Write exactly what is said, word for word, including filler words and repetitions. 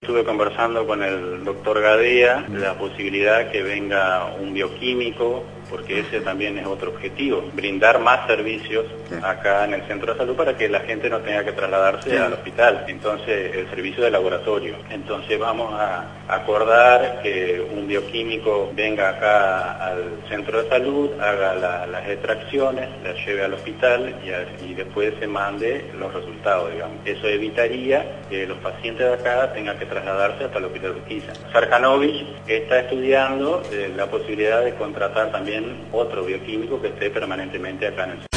Estuve conversando con el doctor Gadea la posibilidad que venga un bioquímico, porque ese también es otro objetivo, brindar más servicios acá en el centro de salud para que la gente no tenga que trasladarse al hospital. Entonces, el servicio de laboratorio. Entonces vamos a acordar que un bioquímico venga acá al centro de salud, haga la, las extracciones, las lleve al hospital y, a, y después se mande los resultados, digamos. Eso evitaría que los pacientes de acá tengan que trasladarse hasta el hospital de Urquiza. Sarkanovich está estudiando eh, la posibilidad de contratar también otro bioquímico que esté permanentemente acá en el centro.